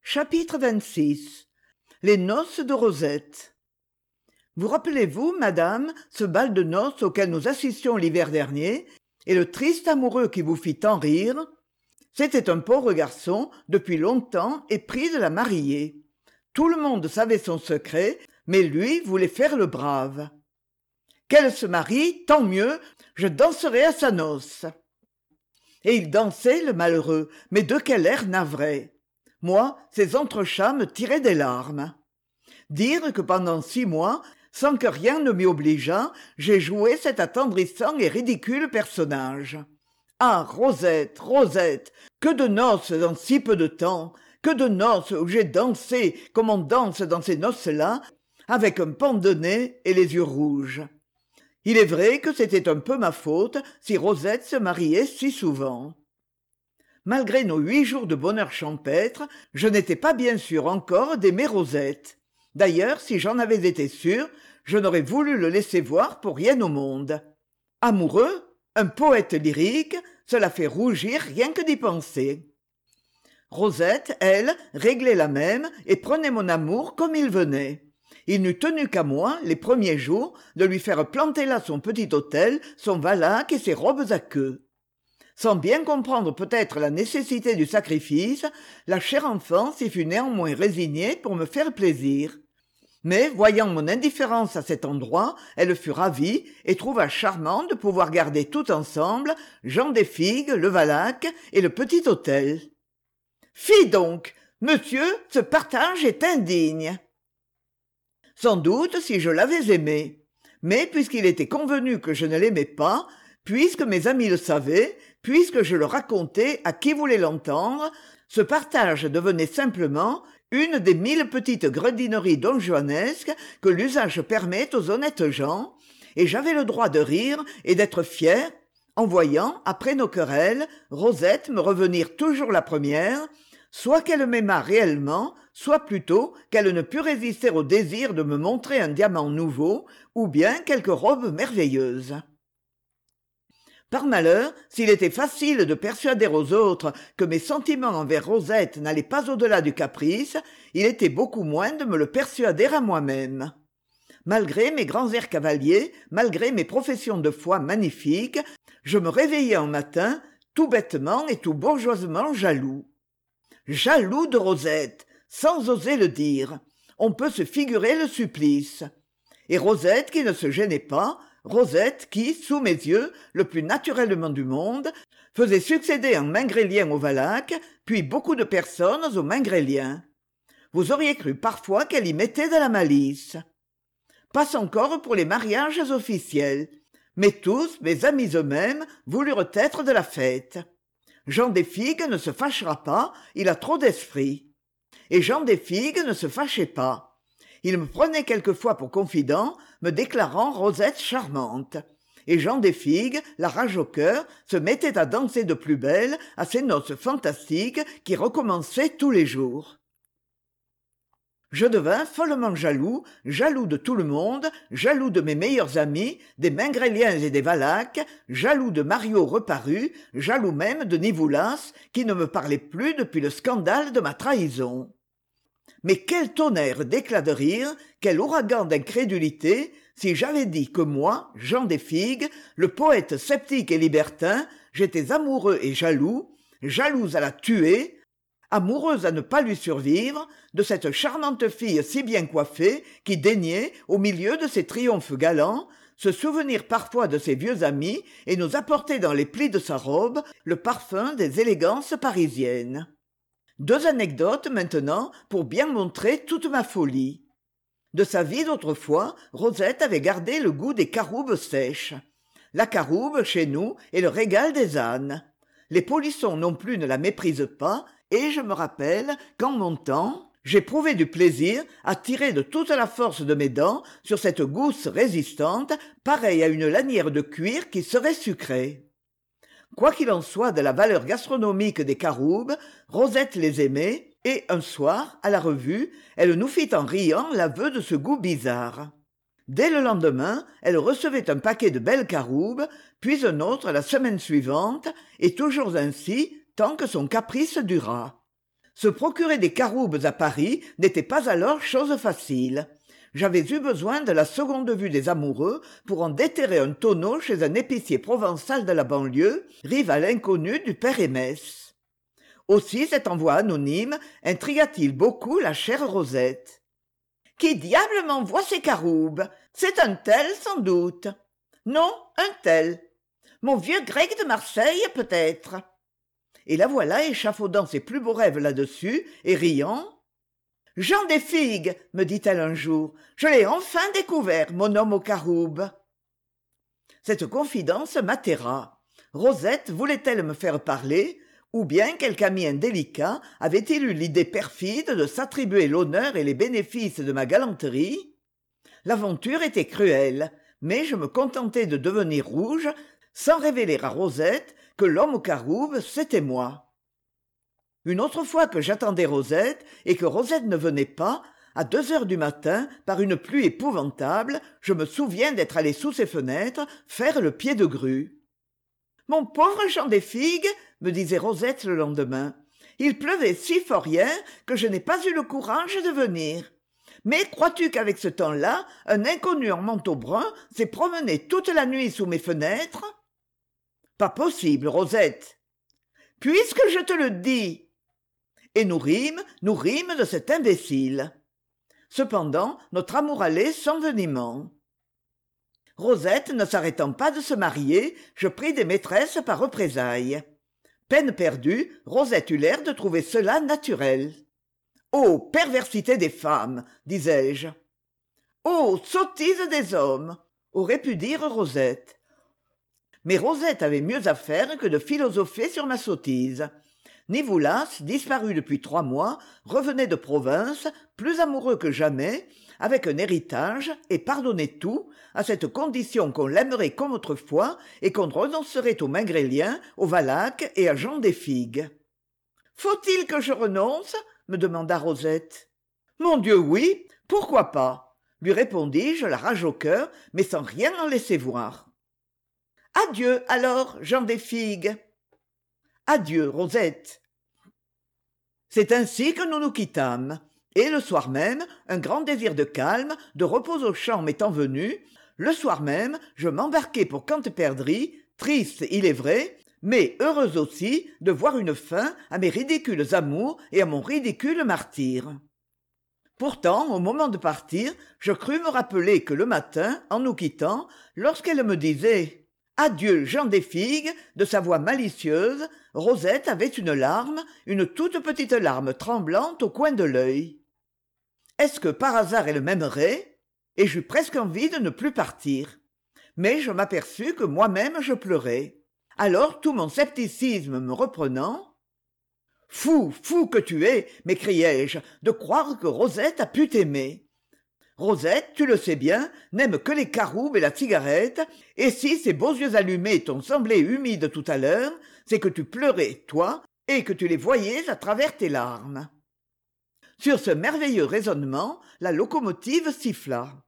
Chapitre 26. Les noces de Rosette. Vous rappelez-vous, madame, ce bal de noces auquel nous assistions l'hiver dernier, et le triste amoureux qui vous fit tant rire? C'était un pauvre garçon, depuis longtemps épris de la mariée. Tout le monde savait son secret, mais lui voulait faire le brave. Qu'elle se marie, tant mieux, je danserai à sa noce. Et il dansait, le malheureux, mais de quel air navré! Moi, ces entrechats me tiraient des larmes. Dire que pendant 6 mois, sans que rien ne m'y obligeât, j'ai joué cet attendrissant et ridicule personnage. Ah, Rosette, Rosette, que de noces en si peu de temps, que de noces où j'ai dansé comme on danse dans ces noces-là, avec un pan de nez et les yeux rouges. Il est vrai que c'était un peu ma faute si Rosette se mariait si souvent. Malgré nos 8 jours de bonheur champêtre, je n'étais pas bien sûr encore d'aimer Rosette. D'ailleurs, si j'en avais été sûr, je n'aurais voulu le laisser voir pour rien au monde. Amoureux, un poète lyrique, cela fait rougir rien que d'y penser. Rosette, elle, réglait la même et prenait mon amour comme il venait. Il n'eût tenu qu'à moi, les premiers jours, de lui faire planter là son petit hôtel, son valaque et ses robes à queue. Sans bien comprendre peut-être la nécessité du sacrifice, la chère enfant s'y fut néanmoins résignée pour me faire plaisir. Mais, voyant mon indifférence à cet endroit, elle fut ravie et trouva charmant de pouvoir garder tout ensemble Jean des Figues, le valaque et le petit hôtel. Fi donc, monsieur, ce partage est indigne. Sans doute si je l'avais aimé. Mais puisqu'il était convenu que je ne l'aimais pas, puisque mes amis le savaient, puisque je le racontais à qui voulait l'entendre, ce partage devenait simplement une des 1000 petites gredineries donjuanesques que l'usage permet aux honnêtes gens, et j'avais le droit de rire et d'être fier, en voyant, après nos querelles, Rosette me revenir toujours la première, soit qu'elle m'aimât réellement, soit plutôt qu'elle ne pût résister au désir de me montrer un diamant nouveau, ou bien quelque robe merveilleuse. Par malheur, s'il était facile de persuader aux autres que mes sentiments envers Rosette n'allaient pas au-delà du caprice, il était beaucoup moins de me le persuader à moi-même. Malgré mes grands airs cavaliers, malgré mes professions de foi magnifiques, je me réveillais un matin, tout bêtement et tout bourgeoisement jaloux. Jaloux de Rosette, sans oser le dire. On peut se figurer le supplice. Et Rosette qui ne se gênait pas, Rosette qui, sous mes yeux, le plus naturellement du monde, faisait succéder un Mingrélien au valaque, puis beaucoup de personnes aux Mingréliens. Vous auriez cru parfois qu'elle y mettait de la malice. Passe encore pour les mariages officiels. Mais tous, mes amis eux-mêmes, voulurent être de la fête. Jean des Figues ne se fâchera pas, il a trop d'esprit. Et Jean des Figues ne se fâchait pas. Il me prenait quelquefois pour confident, me déclarant Rosette charmante. Et Jean des Figues, la rage au cœur, se mettait à danser de plus belle à ces noces fantastiques qui recommençaient tous les jours. Je devins follement jaloux, jaloux de tout le monde, jaloux de mes meilleurs amis, des Mingréliens et des valaques, jaloux de Mario reparu, jaloux même de Nivoulas, qui ne me parlait plus depuis le scandale de ma trahison. Mais quel tonnerre d'éclats de rire, quel ouragan d'incrédulité, si j'avais dit que moi, Jean des Figues, le poète sceptique et libertin, j'étais amoureux et jaloux, jalouse à la tuer, amoureuse à ne pas lui survivre, de cette charmante fille si bien coiffée qui daignait, au milieu de ses triomphes galants, se souvenir parfois de ses vieux amis et nous apporter dans les plis de sa robe le parfum des élégances parisiennes. 2 anecdotes maintenant pour bien montrer toute ma folie. De sa vie d'autrefois, Rosette avait gardé le goût des caroubes sèches. La caroube, chez nous, est le régal des ânes. Les polissons non plus ne la méprisent pas, et je me rappelle qu'en mon temps, j'éprouvais du plaisir à tirer de toute la force de mes dents sur cette gousse résistante, pareille à une lanière de cuir qui serait sucrée. Quoi qu'il en soit de la valeur gastronomique des caroubes, Rosette les aimait, et un soir, à la revue, elle nous fit en riant l'aveu de ce goût bizarre. Dès le lendemain, elle recevait un paquet de belles caroubes, puis un autre la semaine suivante, et toujours ainsi, tant que son caprice dura. Se procurer des caroubes à Paris n'était pas alors chose facile. J'avais eu besoin de la seconde vue des amoureux pour en déterrer un tonneau chez un épicier provençal de la banlieue, rival inconnu du père Aymès. Aussi cet envoi anonyme intrigua-t-il beaucoup la chère Rosette. « Qui diable m'envoie ces caroubes? C'est un tel, sans doute. »« Non, un tel. Mon vieux grec de Marseille, peut-être. » Et la voilà échafaudant ses plus beaux rêves là-dessus et riant. « Jean des Figues, me dit-elle un jour, je l'ai enfin découvert, mon homme aux caroubes. » Cette confidence m'atterra. Rosette voulait-elle me faire parler, ou bien quelque ami indélicat avait-il eu l'idée perfide de s'attribuer l'honneur et les bénéfices de ma galanterie? L'aventure était cruelle, mais je me contentais de devenir rouge, sans révéler à Rosette que l'homme aux caroubes, c'était moi. Une autre fois que j'attendais Rosette et que Rosette ne venait pas, à 2 heures du matin, par une pluie épouvantable, je me souviens d'être allé sous ses fenêtres faire le pied de grue. « Mon pauvre Jean des Figues, me disait Rosette le lendemain, il pleuvait si fort hier que je n'ai pas eu le courage de venir. Mais crois-tu qu'avec ce temps-là, un inconnu en manteau brun s'est promené toute la nuit sous mes fenêtres? » « Pas possible, Rosette. »« Puisque je te le dis. » Et nous rîmes de cet imbécile. Cependant, notre amour allait s'envenimant. Rosette ne s'arrêtant pas de se marier, je pris des maîtresses par représailles. Peine perdue, Rosette eut l'air de trouver cela naturel. « Ô perversité des femmes, disais-je. Ô sottise des hommes, aurait pu dire Rosette. Mais Rosette avait mieux à faire que de philosopher sur ma sottise. Nivolas, disparu depuis 3 mois, revenait de province, plus amoureux que jamais, avec un héritage, et pardonnait tout, à cette condition qu'on l'aimerait comme autrefois et qu'on renoncerait aux Mingréliens, aux Valaques et à Jean des Figues. « Faut-il que je renonce ?» me demanda Rosette. « Mon Dieu, oui, pourquoi pas ?» lui répondis-je, la rage au cœur, mais sans rien en laisser voir. « Adieu, alors, Jean des Figues. »« Adieu, Rosette. » C'est ainsi que nous nous quittâmes, et le soir même, un grand désir de calme, de repos aux champs m'étant venu, le soir même, je m'embarquai pour Canteperdry, triste, il est vrai, mais heureuse aussi de voir une fin à mes ridicules amours et à mon ridicule martyre. Pourtant, au moment de partir, je crus me rappeler que le matin, en nous quittant, lorsqu'elle me disait « Adieu, Jean des Figues », de sa voix malicieuse, Rosette avait une larme, une toute petite larme tremblante au coin de l'œil. Est-ce que par hasard elle m'aimerait? Et j'eus presque envie de ne plus partir. Mais je m'aperçus que moi-même je pleurais. Alors tout mon scepticisme me reprenant, « Fou, fou que tu es, m'écriai-je, de croire que Rosette a pu t'aimer. Rosette, tu le sais bien, n'aime que les caroubes et la cigarette, et si ses beaux yeux allumés t'ont semblé humides tout à l'heure, c'est que tu pleurais, toi, et que tu les voyais à travers tes larmes. » Sur ce merveilleux raisonnement, la locomotive siffla.